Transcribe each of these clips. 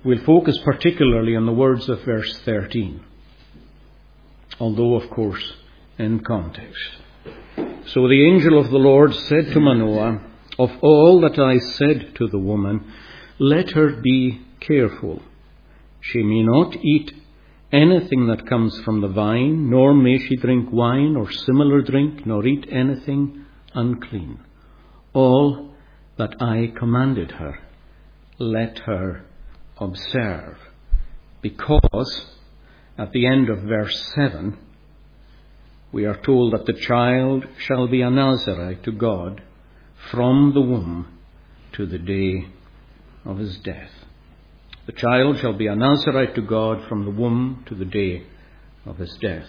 We'll focus particularly on the words of verse 13, although, of course, in context. So the angel of the Lord said to Manoah, "Of all that I said to the woman, let her be careful. She may not eat anything that comes from the vine, nor may she drink wine or similar drink, nor eat anything unclean. All that I commanded her, let her observe." Because at the end of verse 7, we are told that the child shall be a Nazarite to God from the womb to the day of his death. The child shall be a Nazarite to God from the womb to the day of his death.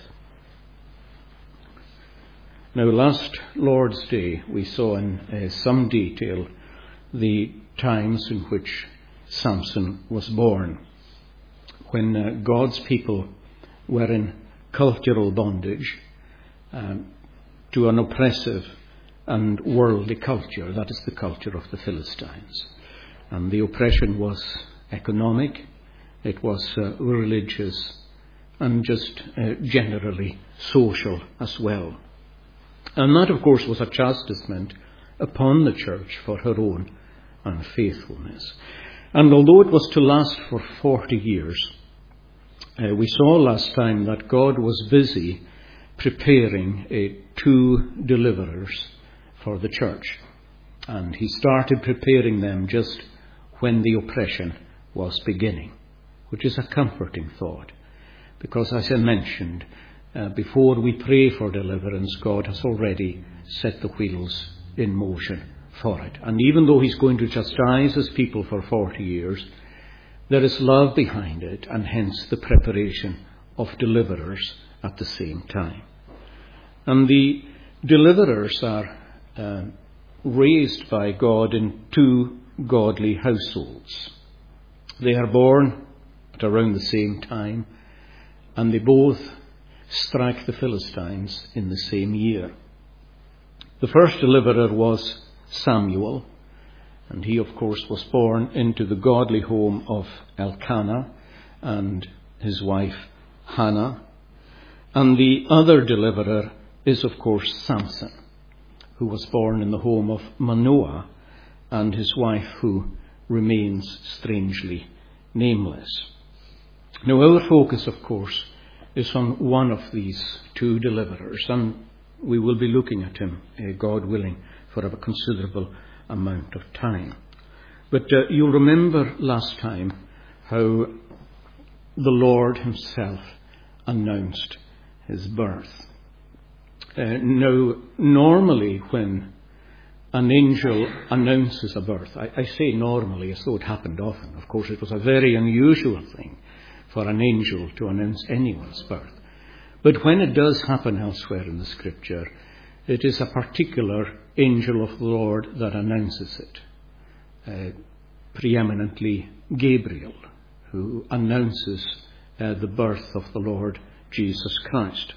Now, last Lord's Day, we saw in some detail the times in which Samson was born, when God's people were in cultural bondage to an oppressive and worldly culture. That is the culture of the Philistines. And the oppression was economic, it was religious, and just generally social as well. And that, of course, was a chastisement upon the church for her own unfaithfulness. And although it was to last for 40 years, we saw last time that God was busy preparing 2 deliverers for the church. And he started preparing them just when the oppression was beginning, which is a comforting thought. Because, as I mentioned, before we pray for deliverance, God has already set the wheels in motion for it. And even though he's going to chastise his people for 40 years, there is love behind it, and hence the preparation of deliverers at the same time. And the deliverers are raised by God in 2 godly households. They are born at around the same time, and they both strike the Philistines in the same year. The first deliverer was Samuel, and he, of course, was born into the godly home of Elkanah and his wife Hannah. And the other deliverer is, of course, Samson, who was born in the home of Manoah and his wife, who remains strangely nameless. Now, our focus, of course, is on one of these 2 deliverers, and we will be looking at him, God willing, for a considerable amount of time. But you'll remember last time how the Lord himself announced his birth. Now, normally when an angel announces a birth, I say normally as though it happened often. Of course, it was a very unusual thing for an angel to announce anyone's birth. But when it does happen elsewhere in the Scripture, it is a particular angel of the Lord that announces it. Preeminently Gabriel, who announces the birth of the Lord Jesus Christ.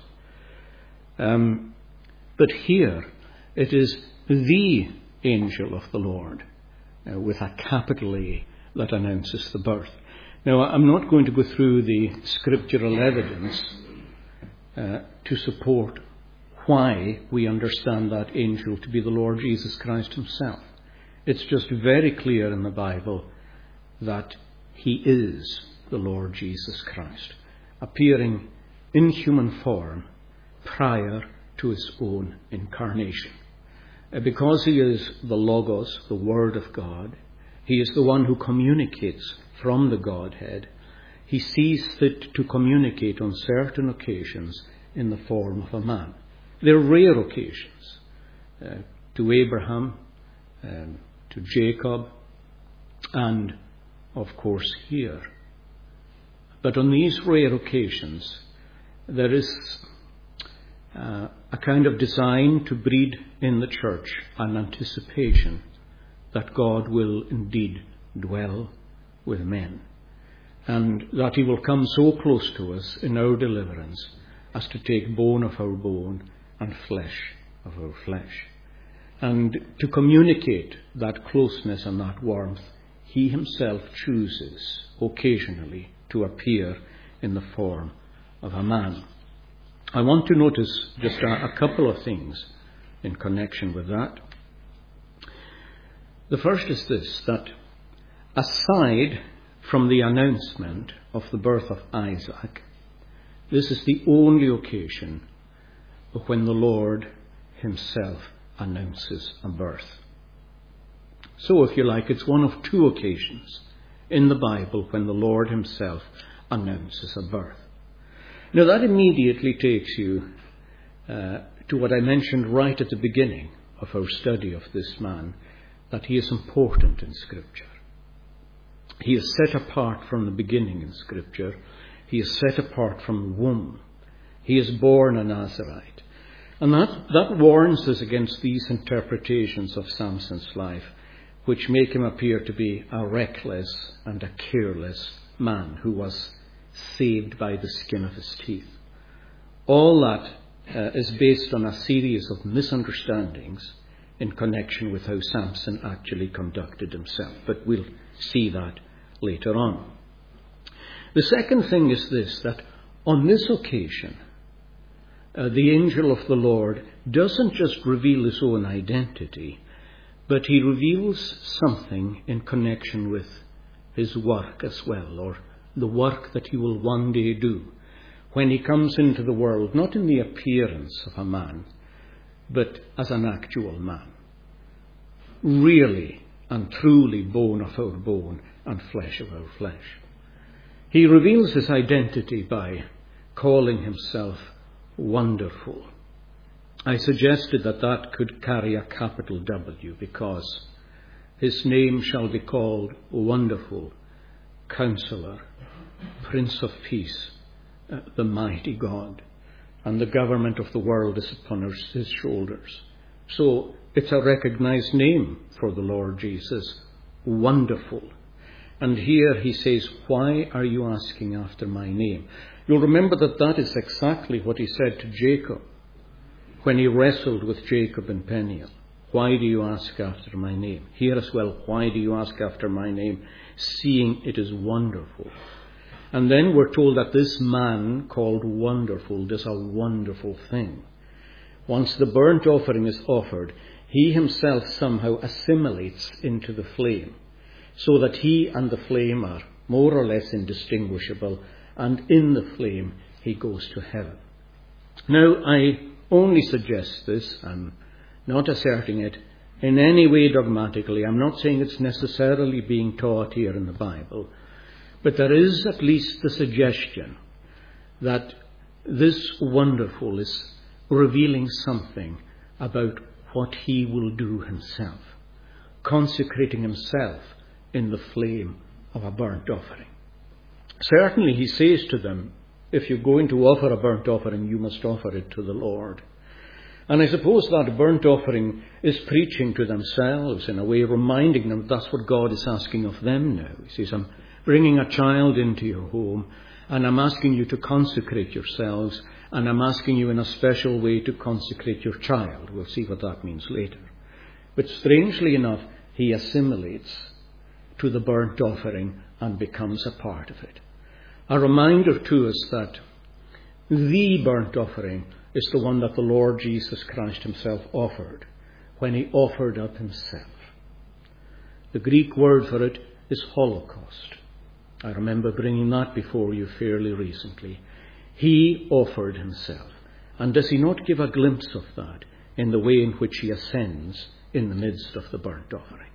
But here it is the angel of the Lord, with a capital A, that announces the birth. Now, I'm not going to go through the scriptural evidence to support why we understand that angel to be the Lord Jesus Christ himself. It's just very clear in the Bible that he is the Lord Jesus Christ, appearing in human form prior to his own incarnation. Because he is the Logos, the Word of God, he is the one who communicates from the Godhead. He sees fit to communicate on certain occasions in the form of a man. They're rare occasions, to Abraham, to Jacob, and of course here. But on these rare occasions, there is a kind of design to breed in the church an anticipation that God will indeed dwell with men, and that he will come so close to us in our deliverance as to take bone of our bone and flesh of our flesh. And to communicate that closeness and that warmth, he himself chooses occasionally to appear in the form of a man. I want to notice just a couple of things in connection with that. The first is this, that aside from the announcement of the birth of Isaac, this is the only occasion when the Lord himself announces a birth. So, if you like, it's one of two occasions in the Bible when the Lord himself announces a birth. Now, that immediately takes you to what I mentioned right at the beginning of our study of this man, that he is important in Scripture. He is set apart from the beginning in Scripture. He is set apart from the womb. He is born a Nazarite. And that warns us against these interpretations of Samson's life, which make him appear to be a reckless and a careless man who was saved by the skin of his teeth. All that is based on a series of misunderstandings in connection with how Samson actually conducted himself. But we'll see that later on. The second thing is this, that on this occasion, the angel of the Lord doesn't just reveal his own identity, but he reveals something in connection with his work as well, or the work that he will one day do when he comes into the world, not in the appearance of a man, but as an actual man, really and truly bone of our bone and flesh of our flesh. He reveals his identity by calling himself Wonderful. I suggested that could carry a capital W, because his name shall be called Wonderful, Counselor, Prince of Peace, the mighty God, and the government of the world is upon his shoulders. So it's a recognized name for the Lord Jesus, Wonderful. And here he says, why are you asking after my name? You'll remember that is exactly what he said to Jacob when he wrestled with Jacob and Peniel. Why do you ask after my name? Here as well, why do you ask after my name, seeing it is wonderful? And then we're told that this man called Wonderful does a wonderful thing. Once the burnt offering is offered, he himself somehow assimilates into the flame, so that he and the flame are more or less indistinguishable, and in the flame he goes to heaven. Now, I only suggest this, I'm not asserting it in any way dogmatically. I'm not saying it's necessarily being taught here in the Bible, but there is at least the suggestion that this Wonderful is revealing something about what he will do himself, consecrating himself in the flame of a burnt offering. Certainly he says to them, if you're going to offer a burnt offering, you must offer it to the Lord. And I suppose that burnt offering is preaching to themselves, in a way reminding them that's what God is asking of them now. He says, I'm bringing a child into your home, and I'm asking you to consecrate yourselves, and I'm asking you in a special way to consecrate your child. We'll see what that means later. But strangely enough, he assimilates to the burnt offering and becomes a part of it. A reminder to us that the burnt offering is the one that the Lord Jesus Christ himself offered when he offered up himself. The Greek word for it is Holocaust. I remember bringing that before you fairly recently. He offered himself. And does he not give a glimpse of that in the way in which he ascends in the midst of the burnt offering?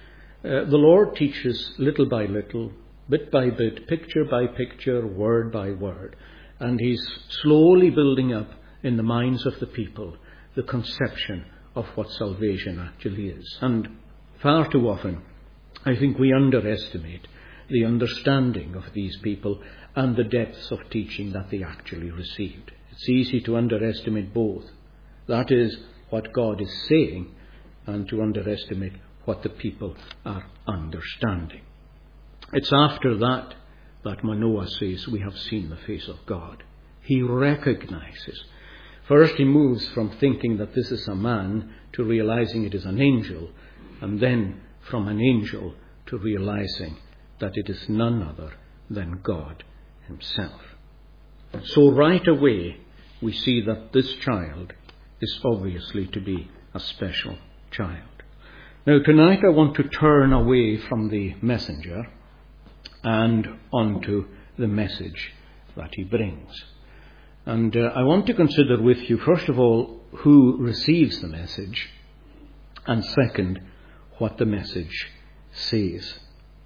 The Lord teaches little by little, bit by bit, picture by picture, word by word. And he's slowly building up in the minds of the people the conception of what salvation actually is. And far too often, I think we underestimate the understanding of these people and the depths of teaching that they actually received. It's easy to underestimate both. That is, what God is saying, and to underestimate what the people are understanding. It's after that Manoah says, we have seen the face of God. He recognizes. First he moves from thinking that this is a man to realizing it is an angel, and then from an angel to realizing that it is none other than God himself. So right away we see that this child is obviously to be a special child. Now tonight I want to turn away from the messenger and onto the message that he brings. And I want to consider with you, first of all, who receives the message, and second, what the message says.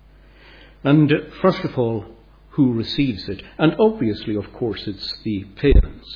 And first of all, who receives it. And obviously, of course, it's the parents.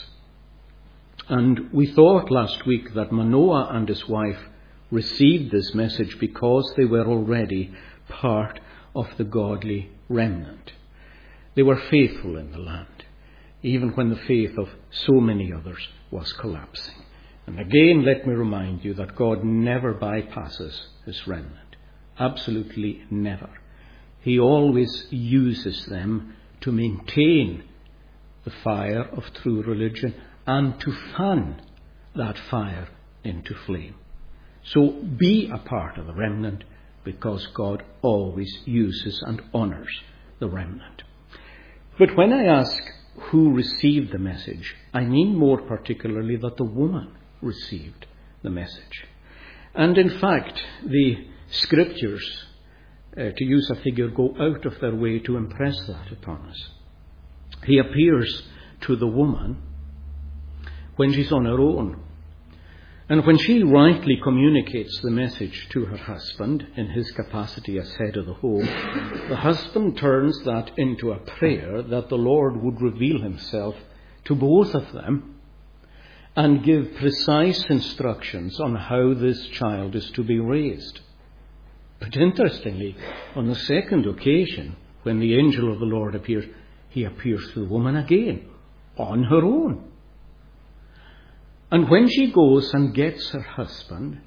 And we thought last week that Manoah and his wife received this message because they were already part of the godly remnant. They were faithful in the land, even when the faith of so many others was collapsing. And again, let me remind you that God never bypasses his remnant. Absolutely never. He always uses them to maintain the fire of true religion and to fan that fire into flame. So be a part of the remnant, because God always uses and honors the remnant. But when I ask who received the message, I mean more particularly that the woman received the message. And in fact, the scriptures, to use a figure, go out of their way to impress that upon us. He appears to the woman when she's on her own. And when she rightly communicates the message to her husband in his capacity as head of the home, the husband turns that into a prayer that the Lord would reveal himself to both of them and give precise instructions on how this child is to be raised. But interestingly, on the second occasion, when the angel of the Lord appears, he appears to the woman again, on her own. And when she goes and gets her husband,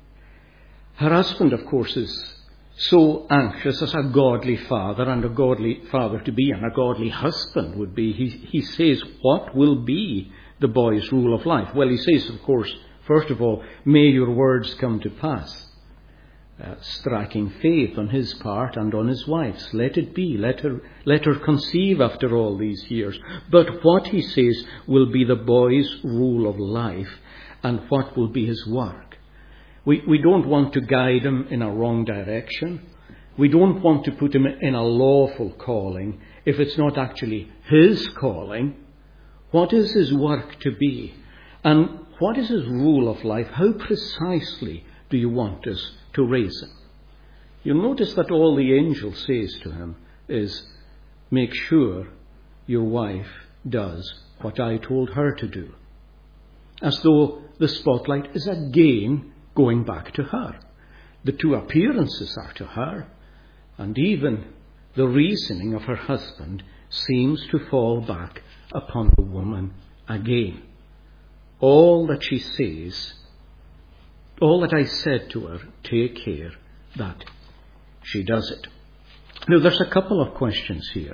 of course, is so anxious as a godly father and a godly father to be and a godly husband would be. He says, what will be the boy's rule of life? Well, he says, of course, first of all, may your words come to pass. Striking faith on his part and on his wife's. Let it be. Let her conceive after all these years. But what he says will be the boy's rule of life and what will be his work. We don't want to guide him in a wrong direction. We don't want to put him in a lawful calling if it's not actually his calling. What is his work to be? And what is his rule of life? How precisely do you want us to raise him? You'll notice that all the angel says to him is, make sure your wife does what I told her to do. As though the spotlight is again going back to her. The two appearances are to her, and even the reasoning of her husband seems to fall back upon the woman again. All that she says, all that I said to her, take care that she does it. Now, there's a couple of questions here.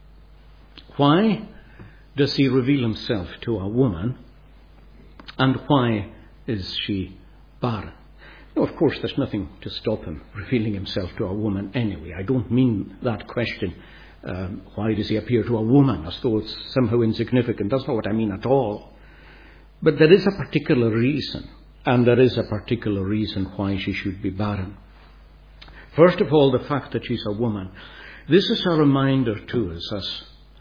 Why does he reveal himself to a woman? And why is she barren? Now, of course, there's nothing to stop him revealing himself to a woman anyway. I don't mean that question, why does he appear to a woman, as though it's somehow insignificant. That's not what I mean at all. But there is a particular reason, and there is a particular reason why she should be barren. First of all, the fact that she's a woman. This is a reminder to us,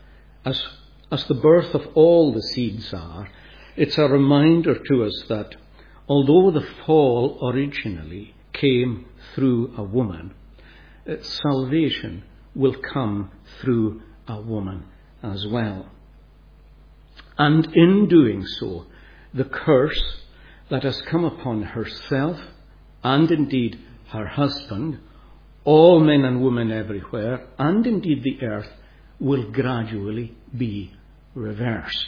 as the birth of all the seeds are, it's a reminder to us that although the fall originally came through a woman, salvation will come through a woman as well. And in doing so, the curse that has come upon herself and indeed her husband, all men and women everywhere, and indeed the earth, will gradually be reversed.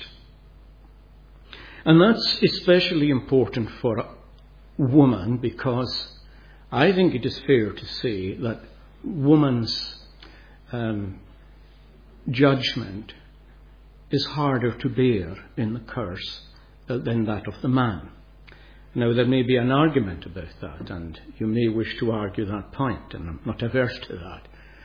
And that's especially important for a woman, because I think it is fair to say that woman's judgment is harder to bear in the curse than that of the man. Now, there may be an argument about that, and you may wish to argue that point, and I'm not averse to that.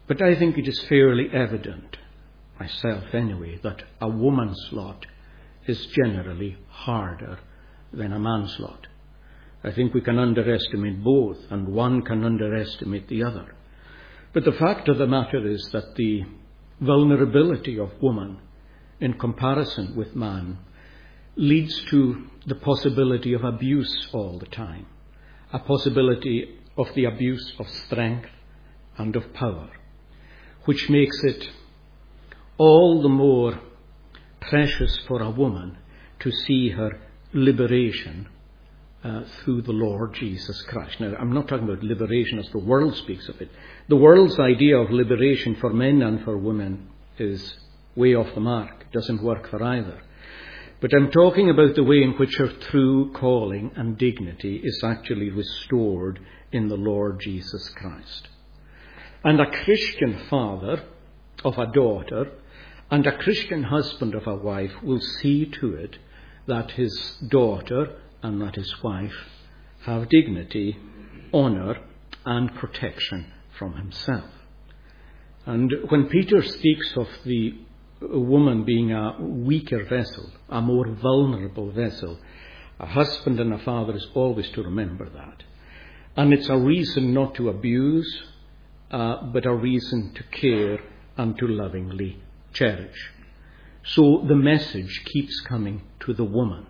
But I think it is fairly evident, myself anyway, that a woman's lot is generally harder than a man's lot. I think we can underestimate both, and one can underestimate the other. But the fact of the matter is that the vulnerability of woman in comparison with man leads to the possibility of abuse all the time, a possibility of the abuse of strength and of power, which makes it all the more precious for a woman to see her liberation through the Lord Jesus Christ. Now, I'm not talking about liberation as the world speaks of it. The world's idea of liberation for men and for women is way off the mark. It doesn't work for either. But I'm talking about the way in which her true calling and dignity is actually restored in the Lord Jesus Christ. And a Christian father of a daughter and a Christian husband of a wife will see to it that his daughter and that his wife have dignity, honour and protection from himself. And when Peter speaks of the woman being a weaker vessel, a more vulnerable vessel, a husband and a father is always to remember that. And it's a reason not to abuse, but a reason to care and to lovingly cherish. So the message keeps coming to the woman.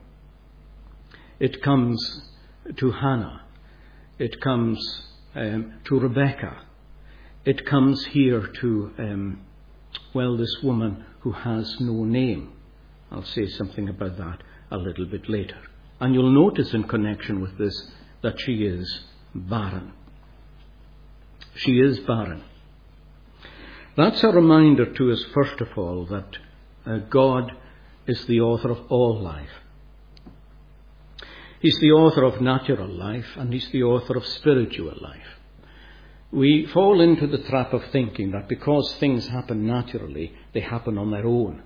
It comes to Hannah. It comes to Rebecca. It comes here to, this woman who has no name. I'll say something about that a little bit later. And you'll notice in connection with this that she is barren. She is barren. That's a reminder to us, first of all, that God is the author of all life. He's the author of natural life, and he's the author of spiritual life. We fall into the trap of thinking that because things happen naturally, they happen on their own.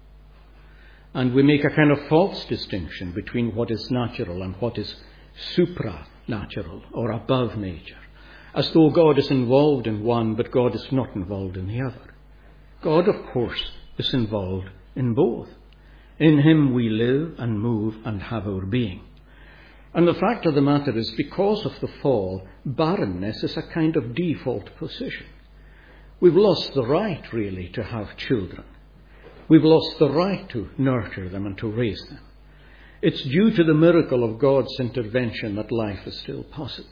And we make a kind of false distinction between what is natural and what is supranatural or above nature, as though God is involved in one, but God is not involved in the other. God, of course, is involved in both. In him we live and move and have our being. And the fact of the matter is, because of the fall, barrenness is a kind of default position. We've lost the right, really, to have children. We've lost the right to nurture them and to raise them. It's due to the miracle of God's intervention that life is still possible.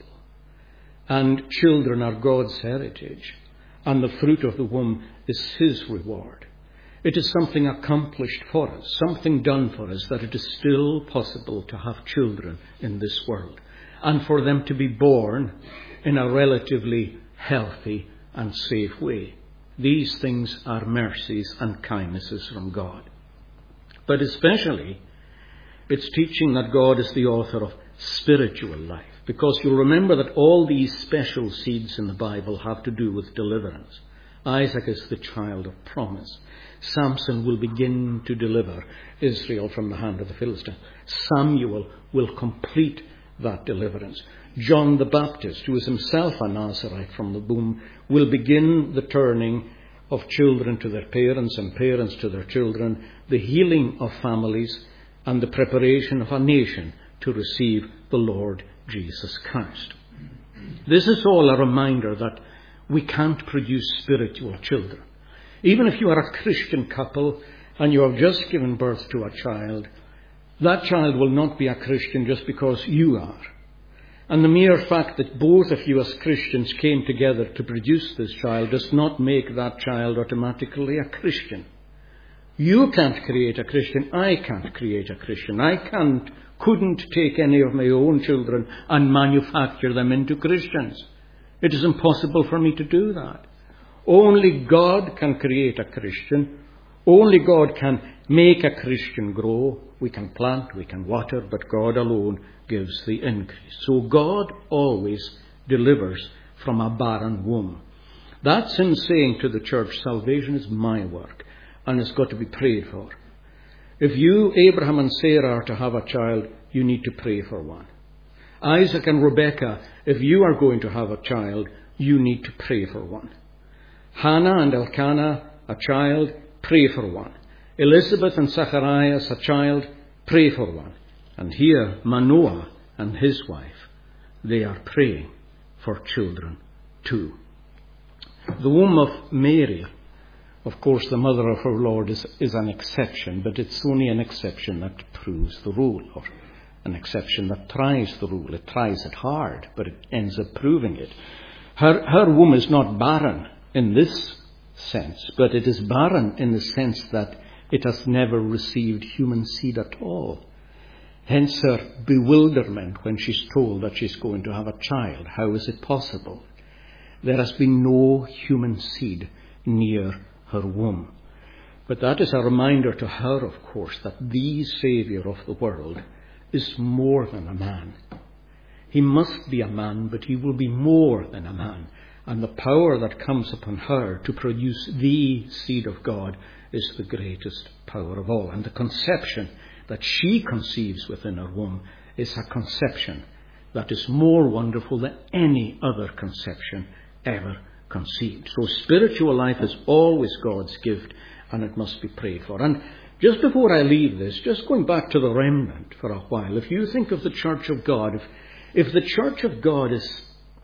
And children are God's heritage, and the fruit of the womb is his reward. It is something accomplished for us, something done for us, that it is still possible to have children in this world, and for them to be born in a relatively healthy and safe way. These things are mercies and kindnesses from God. But especially, it's teaching that God is the author of spiritual life, because you'll remember that all these special seeds in the Bible have to do with deliverance. Isaac is the child of promise. Samson will begin to deliver Israel from the hand of the Philistines. Samuel will complete that deliverance. John the Baptist, who is himself a Nazarite from the womb, will begin the turning of children to their parents and parents to their children, the healing of families, and the preparation of a nation to receive the Lord Jesus Christ. This is all a reminder that we can't produce spiritual children. Even if you are a Christian couple and you have just given birth to a child, that child will not be a Christian just because you are. And the mere fact that both of you as Christians came together to produce this child does not make that child automatically a Christian. You can't create a Christian. I can't create a Christian. I couldn't take any of my own children and manufacture them into Christians. It is impossible for me to do that. Only God can create a Christian. Only God can make a Christian grow. We can plant, we can water, but God alone gives the increase. So God always delivers from a barren womb. That's him saying to the church, salvation is my work and it's got to be prayed for. If you, Abraham and Sarah, are to have a child, you need to pray for one. Isaac and Rebecca, if you are going to have a child, you need to pray for one. Hannah and Elkanah, a child, pray for one. Elizabeth and Zacharias, a child, pray for one. And here, Manoah and his wife, they are praying for children too. The womb of Mary, of course, the mother of our Lord, is an exception, but it's only an exception that proves the rule, or an exception that tries the rule. It tries it hard, but it ends up proving it. Her womb is not barren in this sense, but it is barren in the sense that it has never received human seed at all. Hence her bewilderment when she's told that she's going to have a child. How is it possible? There has been no human seed near her womb. But that is a reminder to her, of course, that the Saviour of the world is more than a man. He must be a man, but he will be more than a man. And the power that comes upon her to produce the seed of God is the greatest power of all. And the conception that she conceives within her womb is a conception that is more wonderful than any other conception ever conceived. So spiritual life is always God's gift, and it must be prayed for. And just before I leave this, just going back to the remnant for a while, if you think of the Church of God, if the Church of God is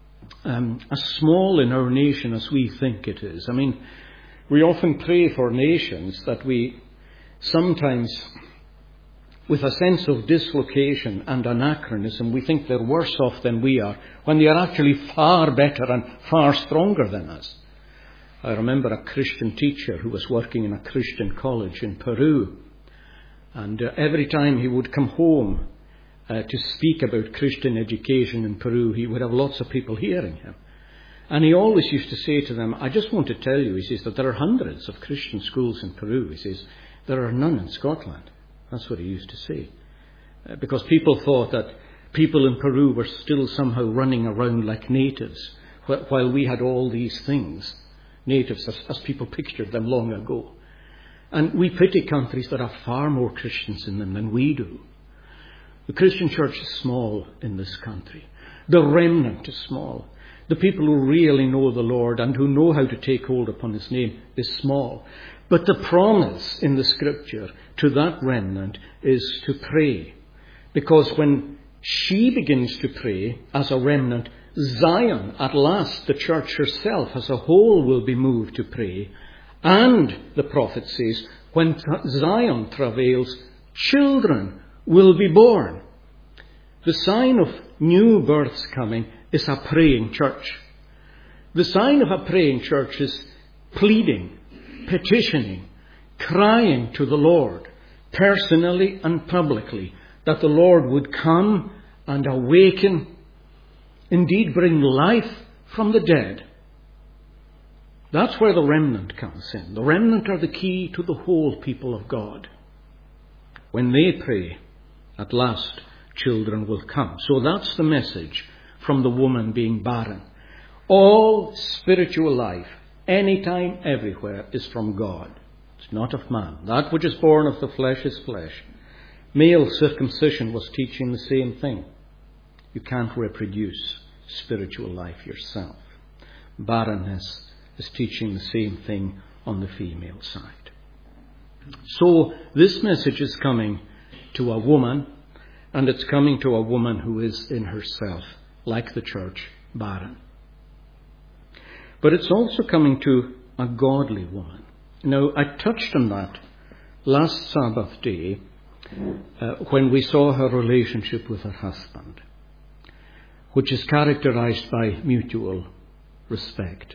as small in our nation as we think it is, I mean, we often pray for nations that we sometimes, with a sense of dislocation and anachronism, we think they're worse off than we are, when they are actually far better and far stronger than us. I remember a Christian teacher who was working in a Christian college in Peru, and every time he would come home to speak about Christian education in Peru, he would have lots of people hearing him. And he always used to say to them, I just want to tell you, he says, that there are hundreds of Christian schools in Peru. He says, there are none in Scotland. That's what he used to say. Because people thought that people in Peru were still somehow running around like natives, while we had all these things, natives as people pictured them long ago. And we pity countries that have far more Christians in them than we do. The Christian church is small in this country. The remnant is small. The people who really know the Lord and who know how to take hold upon his name is small. But the promise in the scripture to that remnant is to pray. Because when she begins to pray as a remnant, Zion, at last, the church herself as a whole, will be moved to pray. And the prophet says, when Zion travails, children will be born. The sign of new births coming is a praying church. The sign of a praying church is pleading, petitioning, crying to the Lord, personally and publicly, that the Lord would come and awaken, indeed bring life from the dead. That's where the remnant comes in. The remnant are the key to the whole people of God. When they pray, at last children will come. So that's the message from the woman being barren. All spiritual life, anytime, everywhere, is from God. It's not of man. That which is born of the flesh is flesh. Male circumcision was teaching the same thing. You can't reproduce spiritual life yourself. Barrenness is teaching the same thing on the female side. So this message is coming to a woman, and it's coming to a woman who is in herself, like the church, barren. But it's also coming to a godly woman. Now, I touched on that last Sabbath day when we saw her relationship with her husband, which is characterized by mutual respect.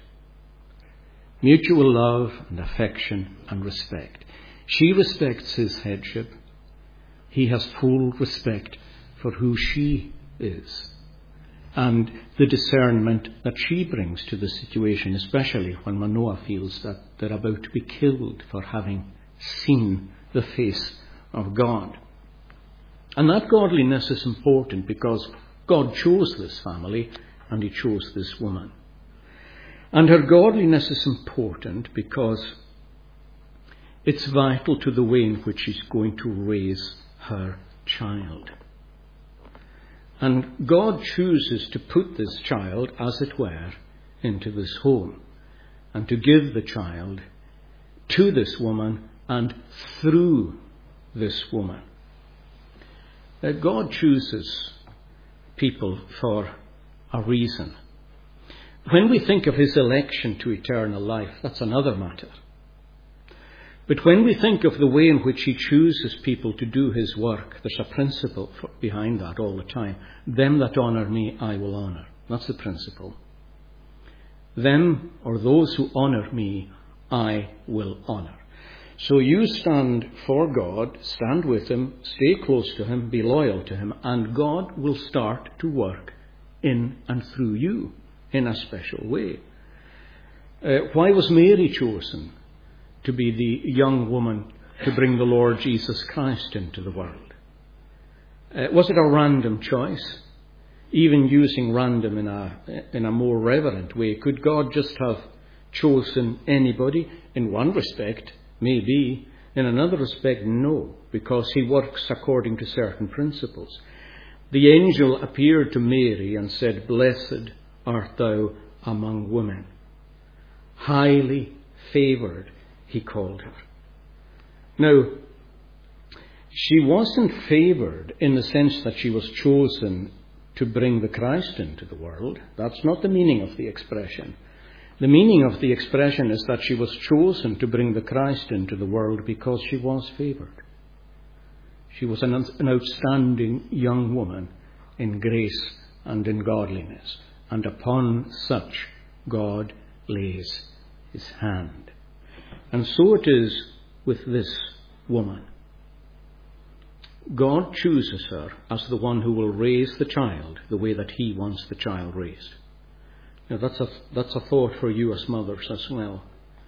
Mutual love and affection and respect. She respects his headship. He has full respect for who she is and the discernment that she brings to the situation, especially when Manoah feels that they're about to be killed for having seen the face of God. And that godliness is important because God chose this family and he chose this woman. And her godliness is important because it's vital to the way in which she's going to raise her child. And God chooses to put this child, as it were, into this home. and to give the child to this woman and through this woman. God chooses people for a reason. When we think of his election to eternal life, that's another matter. But when we think of the way in which he chooses people to do his work, there's a principle behind that all the time. Them that honour me, I will honour. That's the principle. Them, or those who honour me, I will honour. So you stand for God, stand with him, stay close to him, be loyal to him, and God will start to work in and through you in a special way. Why was Mary chosen to be the young woman to bring the Lord Jesus Christ into the world? Was it a random choice? Even using random in a more reverent way, could God just have chosen anybody? In one respect, maybe. In another respect, no, because he works according to certain principles. The angel appeared to Mary and said, "Blessed art thou among women." Highly favoured, he called her. Now, she wasn't favoured in the sense that she was chosen to bring the Christ into the world. That's not the meaning of the expression. The meaning of the expression is that she was chosen to bring the Christ into the world because she was favoured. She was an outstanding young woman in grace and in godliness. And upon such God lays his hand. And so it is with this woman. God chooses her as the one who will raise the child the way that he wants the child raised. Now that's a thought for you as mothers as well.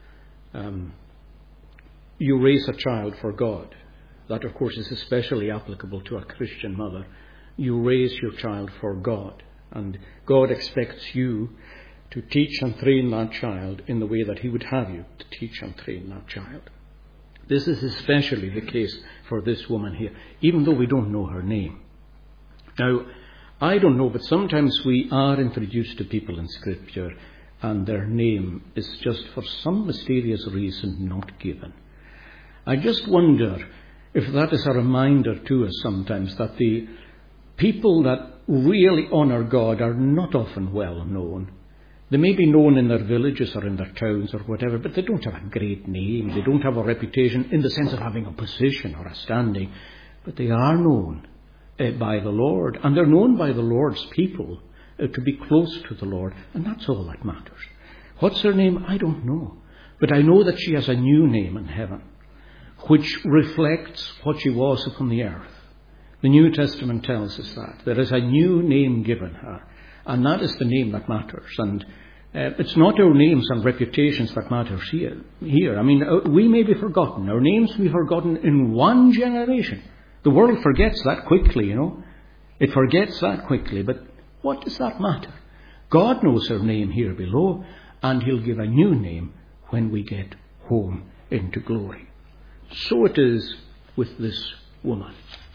You raise a child for God. That, of course, is especially applicable to a Christian mother. You raise your child for God. And God expects you to teach and train that child in the way that he would have you to teach and train that child. This is especially the case for this woman here, even though we don't know her name. Now, I don't know, but sometimes we are introduced to people in Scripture and their name is just for some mysterious reason not given. I just wonder if that is a reminder to us sometimes that the people that really honour God are not often well known. They may be known in their villages or in their towns or whatever, but they don't have a great name. They don't have a reputation in the sense of having a position or a standing. But they are known by the Lord. And they're known by the Lord's people to be close to the Lord. And that's all that matters. What's her name? I don't know. But I know that she has a new name in heaven, which reflects what she was upon the earth. The New Testament tells us that. There is a new name given her. And that is the name that matters. And it's not our names and reputations that matters here. I mean, we may be forgotten. Our names will be forgotten in one generation. The world forgets that quickly, you know. It forgets that quickly. But what does that matter? God knows our name here below, and he'll give a new name when we get home into glory. So it is with this woman.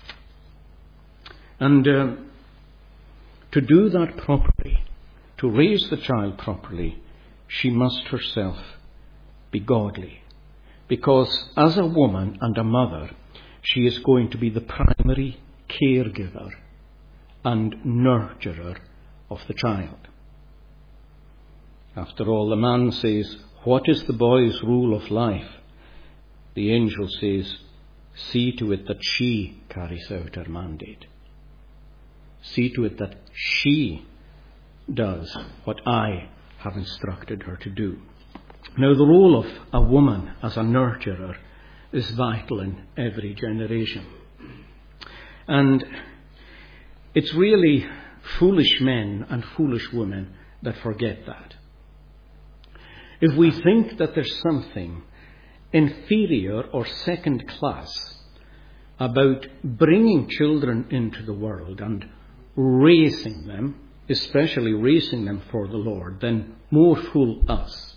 And to do that properly, to raise the child properly, she must herself be godly. Because as a woman and a mother, she is going to be the primary caregiver and nurturer of the child. After all, the man says, "What is the boy's rule of life?" The angel says, "See to it that she carries out her mandate. See to it that she does what I have instructed her to do." Now, the role of a woman as a nurturer is vital in every generation. And it's really foolish men and foolish women that forget that. If we think that there's something inferior or second class about bringing children into the world and raising them, especially raising them for the Lord, then more fool us.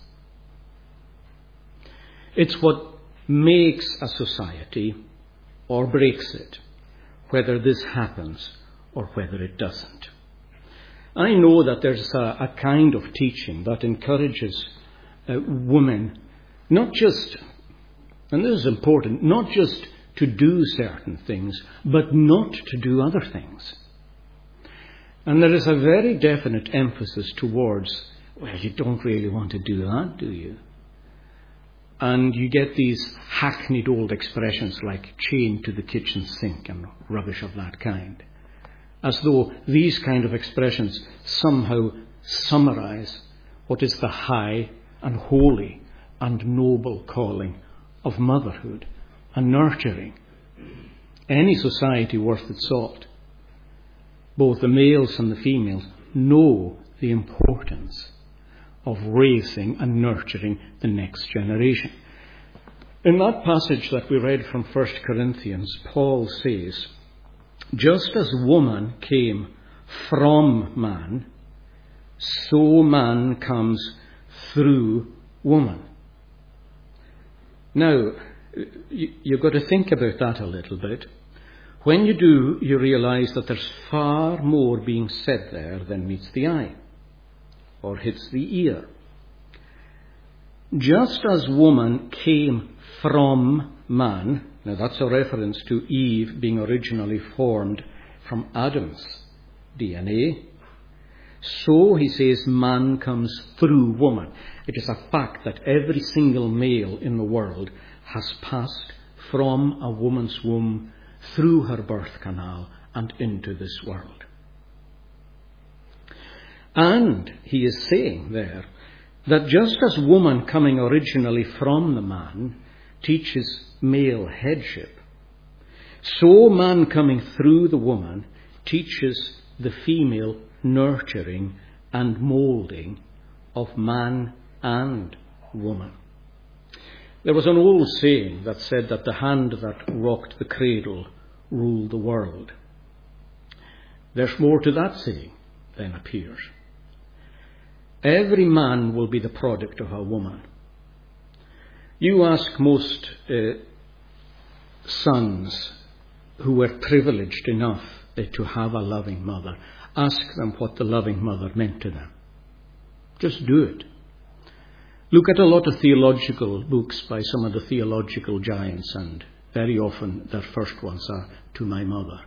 It's what makes a society or breaks it, whether this happens or whether it doesn't. I know that there's a kind of teaching that encourages women, not just, and this is important, not just to do certain things, but not to do other things. And there is a very definite emphasis towards, well, you don't really want to do that, do you? And you get these hackneyed old expressions like chained to the kitchen sink and rubbish of that kind. As though these kind of expressions somehow summarize what is the high and holy and noble calling of motherhood and nurturing. Any society worth its salt, both the males and the females, know the importance of raising and nurturing the next generation. In that passage that we read from 1 Corinthians, Paul says, just as woman came from man, so man comes through woman. Now, you've got to think about that a little bit. When you do, you realize that there's far more being said there than meets the eye or hits the ear. Just as woman came from man, now that's a reference to Eve being originally formed from Adam's DNA, so he says man comes through woman. It is a fact that every single male in the world has passed from a woman's womb through her birth canal and into this world. And he is saying there that just as woman coming originally from the man teaches male headship, so man coming through the woman teaches the female nurturing and moulding of man and woman. There was an old saying that said that the hand that rocked the cradle ruled the world. There's more to that saying than appears. Every man will be the product of a woman. You ask most sons who were privileged enough to have a loving mother, ask them what the loving mother meant to them. Just do it. Look at a lot of theological books by some of the theological giants, and very often their first ones are "to my mother."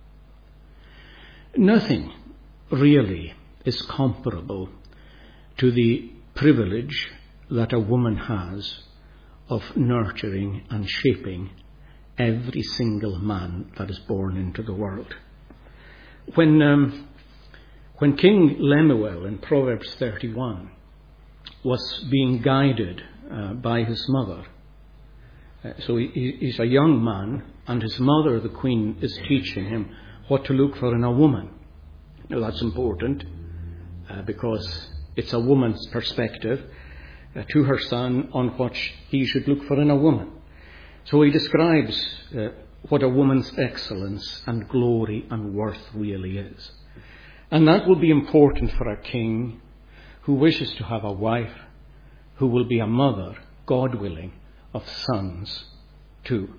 Nothing really is comparable to the privilege that a woman has of nurturing and shaping every single man that is born into the world. When King Lemuel in Proverbs 31 was being guided by his mother, so he's a young man, and his mother, the queen, is teaching him what to look for in a woman. Now that's important because it's a woman's perspective to her son on what he should look for in a woman. So he describes what a woman's excellence and glory and worth really is. And that will be important for a king who wishes to have a wife who will be a mother, God willing, of sons too.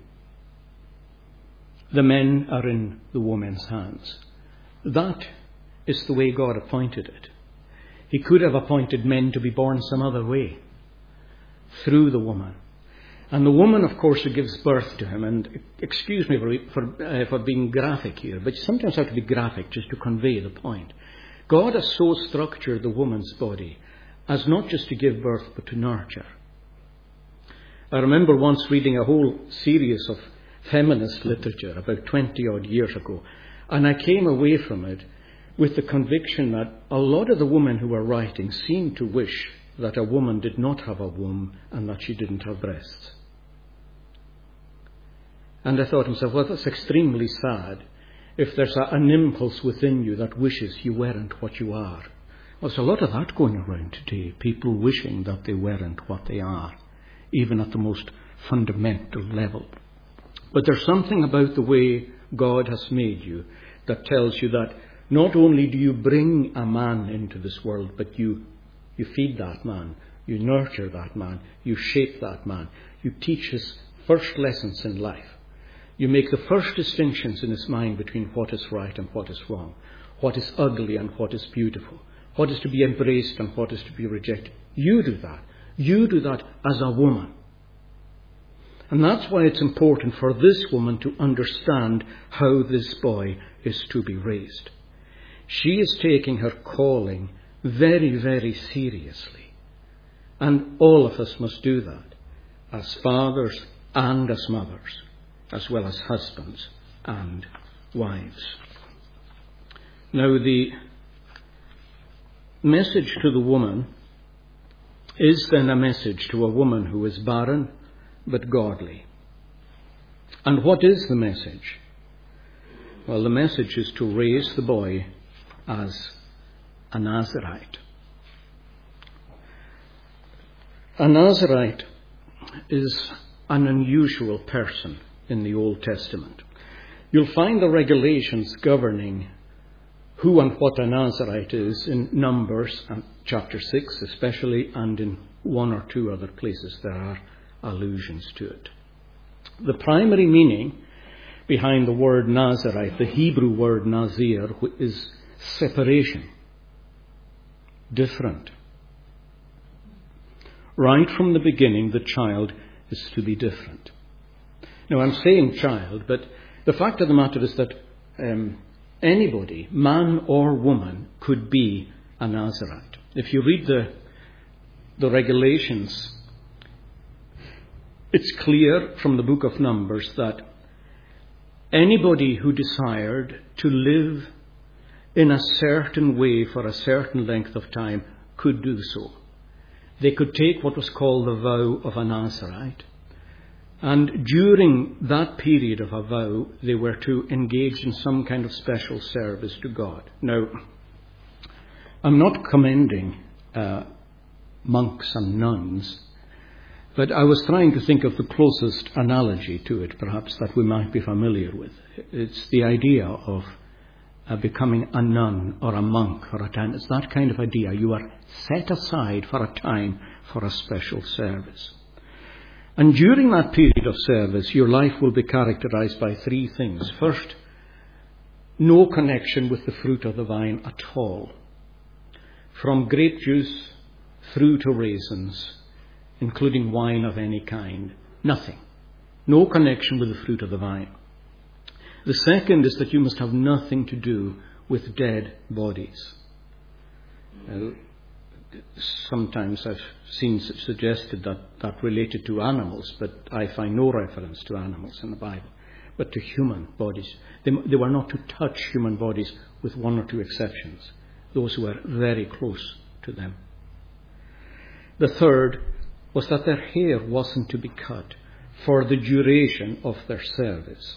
The men are in the woman's hands. That is the way God appointed it. He could have appointed men to be born some other way, through the woman. And the woman, of course, who gives birth to him, and excuse me for being graphic here, but sometimes I have to be graphic just to convey the point. God has so structured the woman's body as not just to give birth, but to nurture. I remember once reading a whole series of feminist literature about 20 odd years ago, and I came away from it with the conviction that a lot of the women who were writing seemed to wish that a woman did not have a womb and that she didn't have breasts. And I thought to myself, well, that's extremely sad if there's an impulse within you that wishes you weren't what you are. Well, there's a lot of that going around today, people wishing that they weren't what they are, even at the most fundamental level. But there's something about the way God has made you that tells you that not only do you bring a man into this world, but you feed that man, you nurture that man, you shape that man, you teach his first lessons in life. You make the first distinctions in his mind between what is right and what is wrong, what is ugly and what is beautiful, what is to be embraced and what is to be rejected. You do that. You do that as a woman. And that's why it's important for this woman to understand how this boy is to be raised. She is taking her calling very, very seriously. And all of us must do that, as fathers and as mothers, as well as husbands and wives. Now, the message to the woman is then a message to a woman who is barren but godly. And what is the message? Well, the message is to raise the boy as a Nazirite. A Nazirite is an unusual person in the Old Testament. You'll find the regulations governing who and what a Nazirite is in Numbers and chapter 6 especially, and in one or two other places there are allusions to it. The primary meaning behind the word Nazirite, the Hebrew word Nazir, is separation, different. Right from the beginning, the child is to be different. Now, I'm saying child, but the fact of the matter is that anybody, man or woman, could be a Nazirite. If you read the regulations, it's clear from the book of Numbers that anybody who desired to live in a certain way for a certain length of time could do so. They could take what was called the vow of a Nazirite, and during that period of a vow, they were to engage in some kind of special service to God. Now, I'm not commending monks and nuns, but I was trying to think of the closest analogy to it, perhaps, that we might be familiar with. It's the idea of becoming a nun or a monk for a time. It's that kind of idea. You are set aside for a time for a special service. And during that period of service, your life will be characterized by three things. First, no connection with the fruit of the vine at all. From grape juice through to raisins, including wine of any kind. Nothing. No connection with the fruit of the vine. The second is that you must have nothing to do with dead bodies. Sometimes I've seen suggested that related to animals, but I find no reference to animals in the Bible, but to human bodies. They were not to touch human bodies, with one or two exceptions, those who were very close to them. The third was that their hair wasn't to be cut for the duration of their service.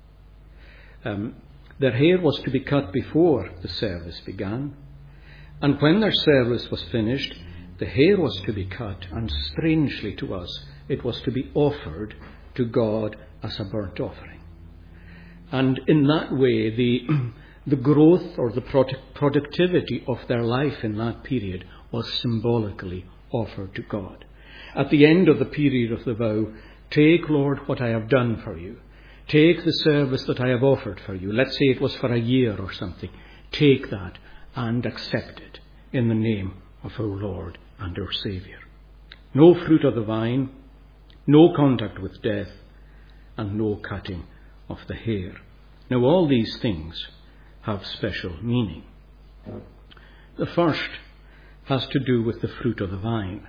Their hair was to be cut before the service began, and when their service was finished, the hair was to be cut, and strangely to us, it was to be offered to God as a burnt offering. And in that way, the growth or the productivity of their life in that period was symbolically offered to God. At the end of the period of the vow, take, Lord, what I have done for you. Take the service that I have offered for you. Let's say it was for a year or something. Take that and accept it in the name of our Lord and our Saviour. No fruit of the vine, no contact with death, and no cutting of the hair. Now, all these things have special meaning. The first has to do with the fruit of the vine.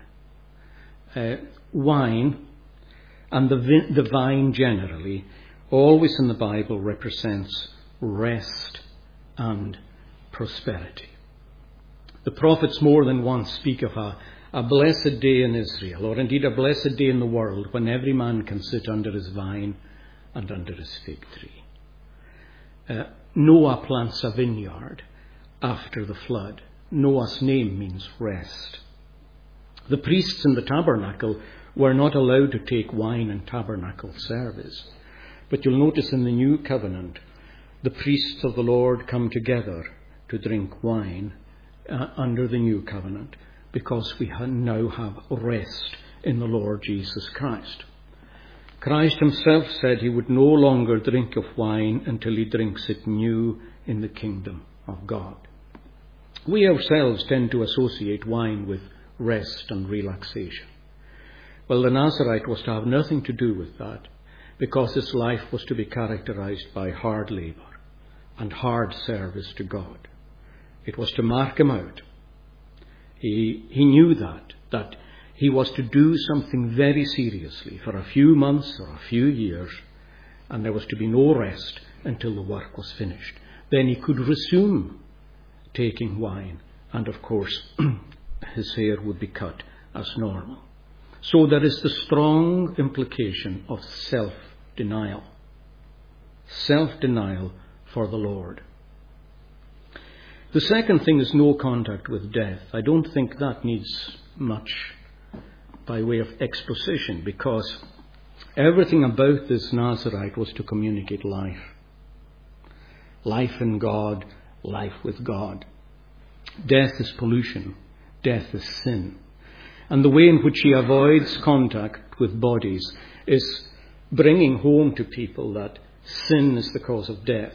Wine and the vine generally always in the Bible represents rest and prosperity. The prophets more than once speak of a blessed day in Israel, or indeed a blessed day in the world, when every man can sit under his vine and under his fig tree. Noah plants a vineyard after the flood. Noah's name means rest. The priests in the tabernacle were not allowed to take wine in tabernacle service. But you'll notice in the New Covenant, the priests of the Lord come together to drink wine under the New Covenant, because we now have rest in the Lord Jesus Christ. Christ himself said he would no longer drink of wine until he drinks it new in the kingdom of God. We ourselves tend to associate wine with rest and relaxation. Well, the Nazarite was to have nothing to do with that, because his life was to be characterized by hard labor and hard service to God. It was to mark him out. He knew that he was to do something very seriously for a few months or a few years, and there was to be no rest until the work was finished. Then he could resume taking wine, and of course his hair would be cut as normal. So there is the strong implication of self-denial. Self-denial for the Lord. The second thing is no contact with death. I don't think that needs much by way of exposition, because everything about this Nazarite was to communicate life. Life in God, life with God. Death is pollution. Death is sin. And the way in which he avoids contact with bodies is bringing home to people that sin is the cause of death.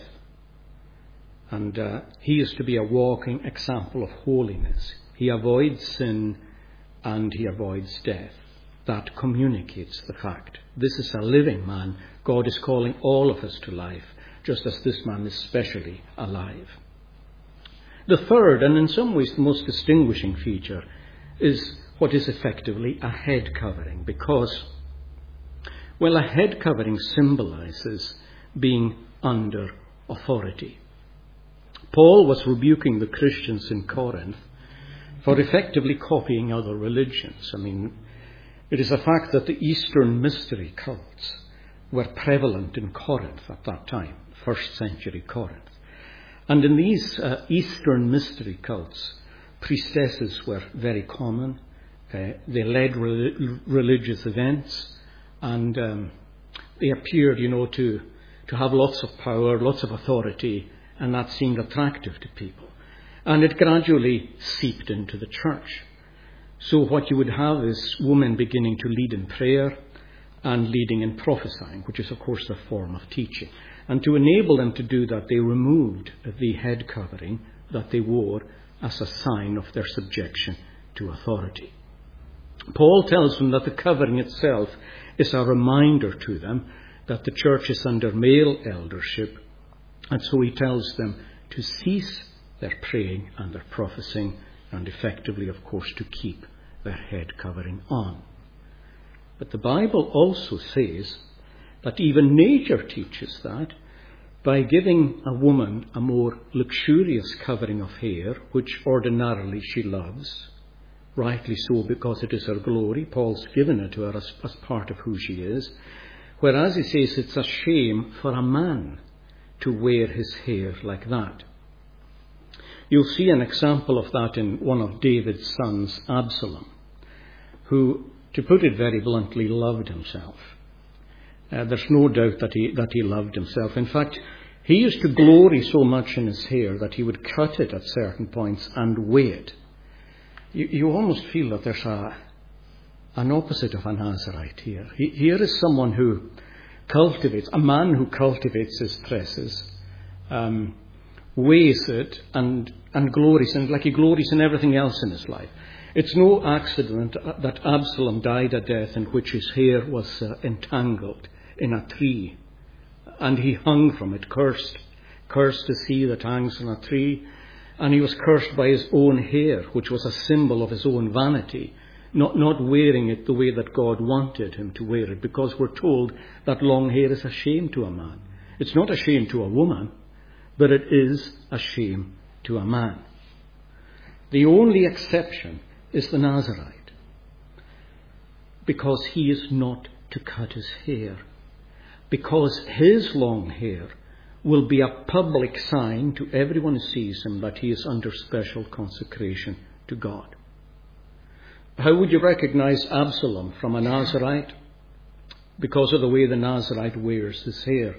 And he is to be a walking example of holiness. He avoids sin and he avoids death. That communicates the fact. This is a living man. God is calling all of us to life, just as this man is specially alive. The third, and in some ways the most distinguishing feature, is what is effectively a head covering, because, well, a head covering symbolizes being under authority. Paul was rebuking the Christians in Corinth for effectively copying other religions. I mean, it is a fact that the Eastern mystery cults were prevalent in Corinth at that time, 1st century Corinth. And in these Eastern mystery cults, priestesses were very common. They led religious events, and they appeared, to have lots of power, lots of authority, and that seemed attractive to people. And it gradually seeped into the church. So what you would have is women beginning to lead in prayer and leading in prophesying, which is, of course, a form of teaching. And to enable them to do that, they removed the head covering that they wore as a sign of their subjection to authority. Paul tells them that the covering itself is a reminder to them that the church is under male eldership, and so he tells them to cease their praying and their prophesying, and effectively, of course, to keep their head covering on. But the Bible also says that even nature teaches that by giving a woman a more luxurious covering of hair, which ordinarily she loves, rightly so because it is her glory, Paul's given it to her as part of who she is, whereas he says it's a shame for a man to wear his hair like that. You'll see an example of that in one of David's sons, Absalom, who, to put it very bluntly, loved himself. There's no doubt that he loved himself. In fact, he used to glory so much in his hair that he would cut it at certain points and weigh it. You almost feel that there's an opposite of a Nazarite here. Here is someone who cultivates, a man who cultivates his tresses, weighs it and glories in it like he glories in everything else in his life. It's no accident that Absalom died a death in which his hair was entangled in a tree, and he hung from it, cursed is he that hangs on a tree, and he was cursed by his own hair, which was a symbol of his own vanity, not wearing it the way that God wanted him to wear it, because we're told that long hair is a shame to a man. It's not a shame to a woman, but it is a shame to a man. The only exception is the Nazarite, because he is not to cut his hair, because his long hair will be a public sign to everyone who sees him that he is under special consecration to God. How would you recognize Absalom from a Nazarite? Because of the way the Nazarite wears his hair.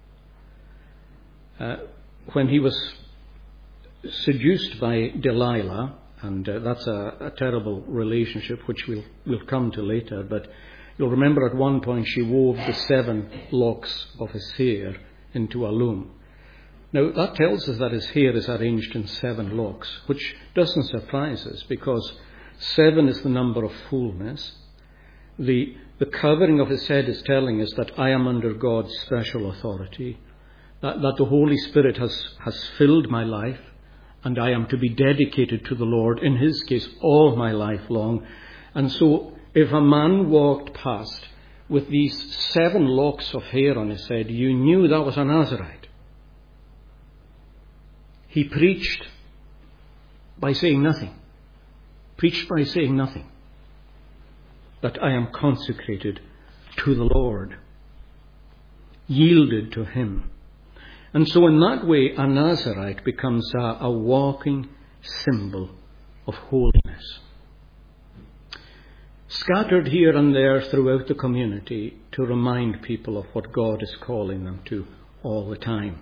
When he was seduced by Delilah, and that's a terrible relationship which we'll come to later, but you'll remember at one point she wove the 7 locks of his hair into a loom. Now that tells us that his hair is arranged in 7 locks, which doesn't surprise us, because 7 is the number of fullness, The covering of his head is telling us that I am under God's special authority, that the Holy Spirit has filled my life, and I am to be dedicated to the Lord, in his case, all my life long. And so if a man walked past with these 7 locks of hair on his head, you knew that was a Nazarite. He preached by saying nothing. Preached by saying nothing. That I am consecrated to the Lord. Yielded to him. And so in that way, a Nazarite becomes a walking symbol of holiness. Scattered here and there throughout the community to remind people of what God is calling them to all the time.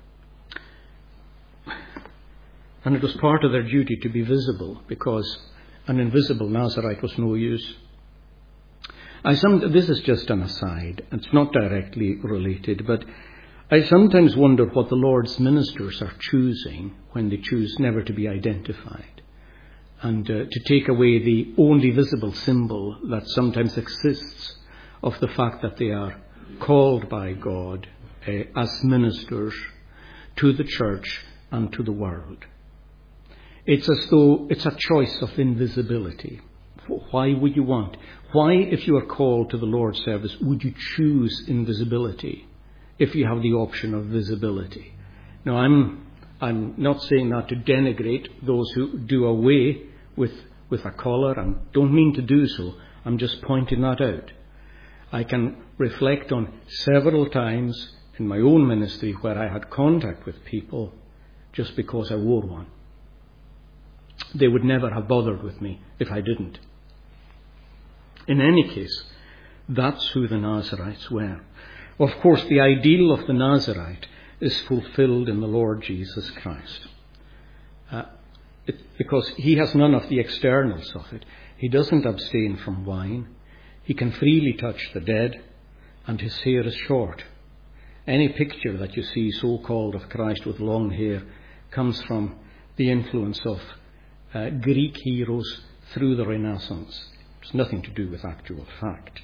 And it was part of their duty to be visible, because an invisible Nazarite was no use. This is just an aside. It's not directly related, but I sometimes wonder what the Lord's ministers are choosing when they choose never to be identified, and to take away the only visible symbol that sometimes exists of the fact that they are called by God as ministers to the church and to the world. It's as though it's a choice of invisibility. Why would you want? Why, if you are called to the Lord's service, would you choose invisibility if you have the option of visibility? Now, I'm not saying that to denigrate those who do away with a collar, and don't mean to do so. I'm just pointing that out. I can reflect on several times in my own ministry where I had contact with people just because I wore one. They would never have bothered with me if I didn't. In any case, that's who the Nazarites were. Of course, the ideal of the Nazarite is fulfilled in the Lord Jesus Christ. Because he has none of the externals of it. He doesn't abstain from wine. He can freely touch the dead, and his hair is short. Any picture that you see so-called of Christ with long hair comes from the influence of Greek heroes through the Renaissance. It's nothing to do with actual fact.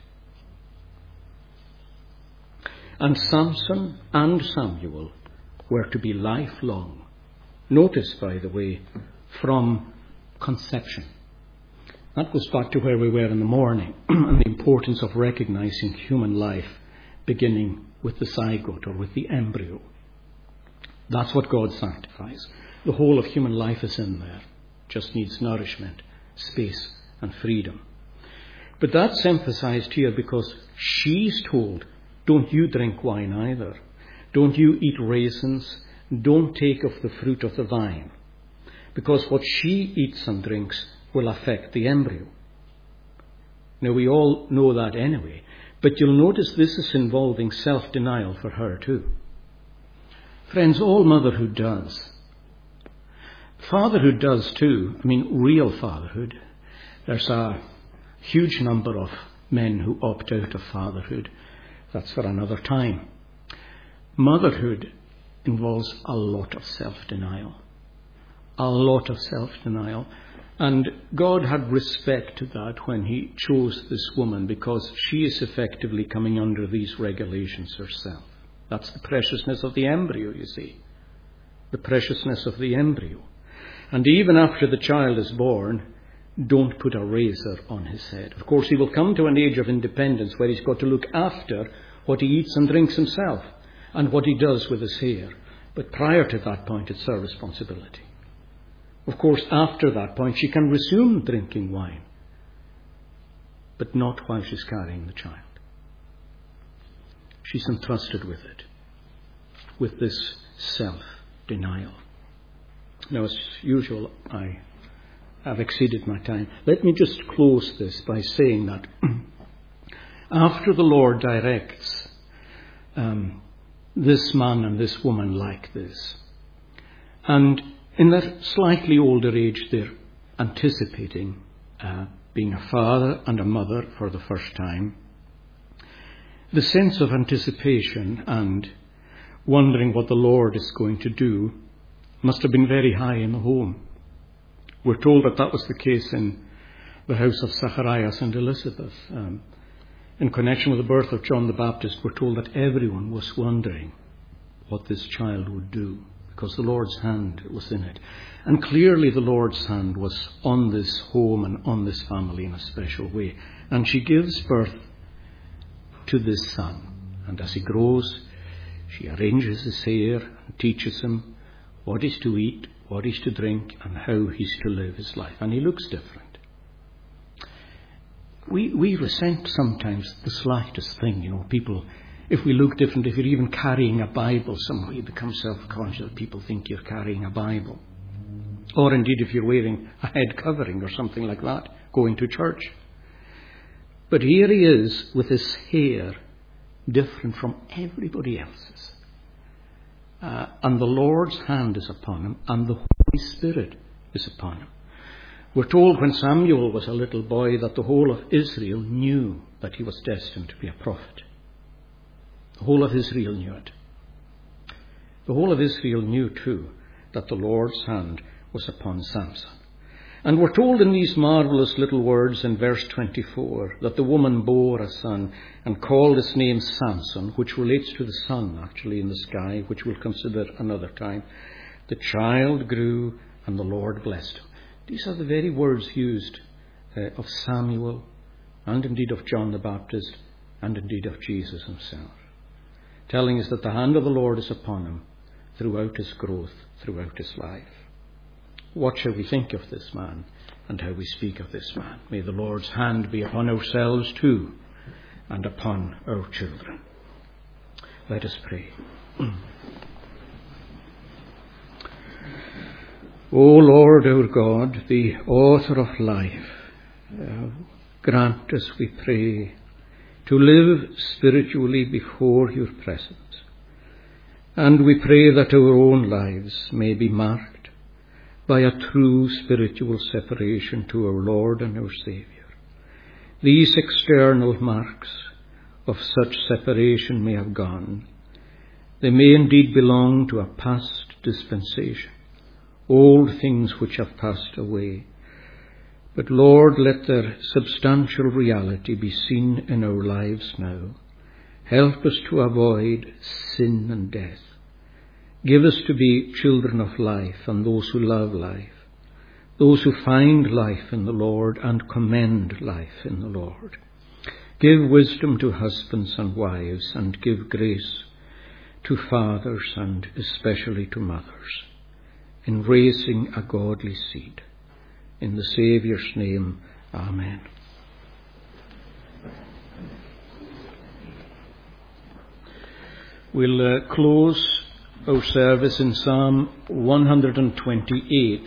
And Samson and Samuel were to be lifelong. Notice, by the way, from conception. That goes back to where we were in the morning and the importance of recognizing human life beginning with the zygote or with the embryo. That's what God sanctifies. The whole of human life is in there. Just needs nourishment, space and freedom. But that's emphasized here because she's told, don't you drink wine either. Don't you eat raisins. Don't take of the fruit of the vine. Because what she eats and drinks will affect the embryo. Now, we all know that anyway. But you'll notice this is involving self-denial for her too. Friends, all motherhood does. Fatherhood does too. I mean, real fatherhood. There's a huge number of men who opt out of fatherhood. That's for another time. Motherhood involves a lot of self-denial. A lot of self-denial. And God had respect to that when he chose this woman, because she is effectively coming under these regulations herself. That's the preciousness of the embryo, you see. The preciousness of the embryo. And even after the child is born, don't put a razor on his head. Of course, he will come to an age of independence where he's got to look after what he eats and drinks himself and what he does with his hair. But prior to that point, it's her responsibility. Of course, after that point, she can resume drinking wine, but not while she's carrying the child. She's entrusted with it, with this self-denial. Now, as usual, I have exceeded my time. Let me just close this by saying that after the Lord directs this man and this woman like this, and in their slightly older age, they're anticipating being a father and a mother for the first time. The sense of anticipation and wondering what the Lord is going to do must have been very high in the home. We're told that that was the case in the house of Zacharias and Elizabeth. In connection with the birth of John the Baptist, we're told that everyone was wondering what this child would do, because the Lord's hand was in it. And clearly the Lord's hand was on this home and on this family in a special way. And she gives birth to this son. And as he grows, she arranges his hair and teaches him what he's to eat, what he's to drink, and how he's to live his life. And he looks different. We resent sometimes the slightest thing. People, if we look different, if you're even carrying a Bible somehow, you become self-conscious that people think you're carrying a Bible. Or indeed if you're wearing a head covering or something like that, going to church. But here he is with his hair different from everybody else's. And the Lord's hand is upon him, and the Holy Spirit is upon him. We're told when Samuel was a little boy that the whole of Israel knew that he was destined to be a prophet. The whole of Israel knew it. The whole of Israel knew too that the Lord's hand was upon Samson. And we're told in these marvellous little words in verse 24 that the woman bore a son and called his name Samson, which relates to the sun actually in the sky, which we'll consider another time. The child grew and the Lord blessed him. These are the very words used of Samuel and indeed of John the Baptist and indeed of Jesus himself, telling us that the hand of the Lord is upon him throughout his growth, throughout his life. What shall we think of this man and how we speak of this man? May the Lord's hand be upon ourselves too and upon our children. Let us pray. O Lord our God, the author of life, grant us, we pray, to live spiritually before your presence. And we pray that our own lives may be marked by a true spiritual separation to our Lord and our Saviour. These external marks of such separation may have gone. They may indeed belong to a past dispensation, old things which have passed away. But Lord, let their substantial reality be seen in our lives now. Help us to avoid sin and death. Give us to be children of life and those who love life, those who find life in the Lord and commend life in the Lord. Give wisdom to husbands and wives, and give grace to fathers and especially to mothers in raising a godly seed. In the Saviour's name, amen. We'll close our service in Psalm 128.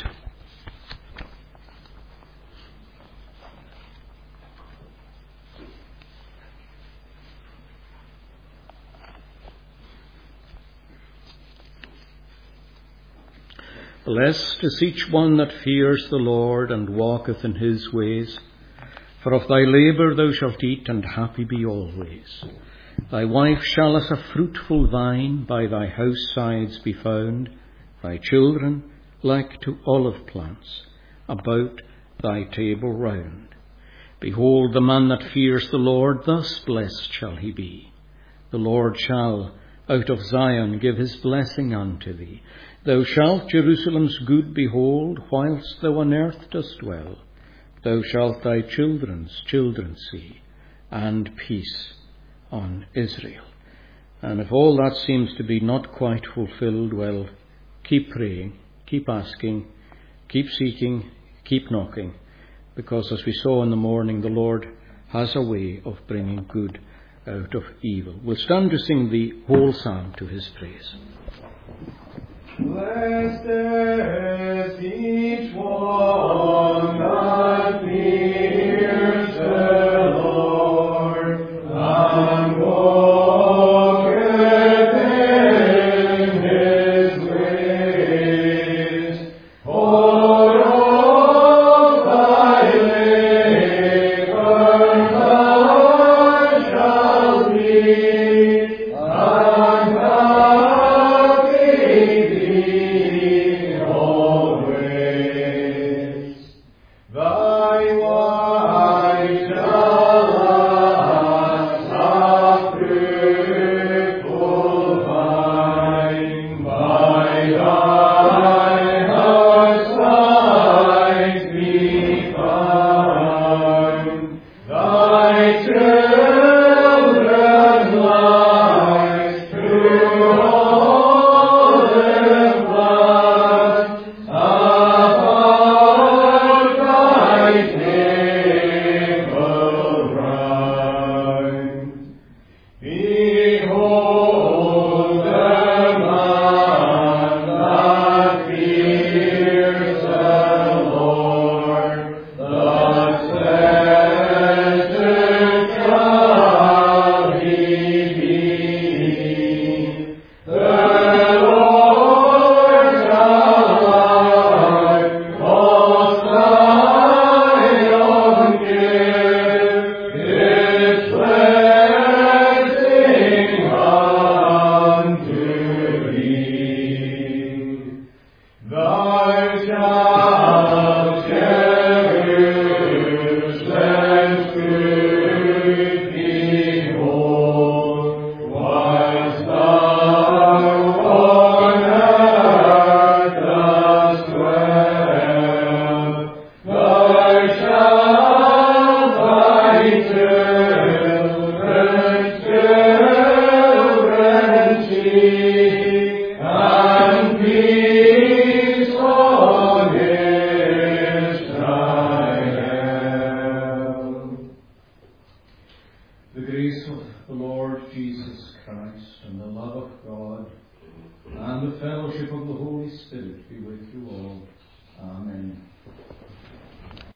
Blessed is each one that fears the Lord and walketh in his ways. For of thy labour thou shalt eat, and happy be always. Thy wife shall as a fruitful vine by thy house sides be found, thy children like to olive plants about thy table round. Behold, the man that fears the Lord, thus blessed shall he be. The Lord shall out of Zion give his blessing unto thee. Thou shalt Jerusalem's good behold, whilst thou on earth dost dwell. Thou shalt thy children's children see, and peace on Israel. And if all that seems to be not quite fulfilled, well, keep praying, keep asking, keep seeking, keep knocking, because as we saw in the morning, the Lord has a way of bringing good out of evil. We'll stand to sing the whole psalm to his praise. Blessed is each one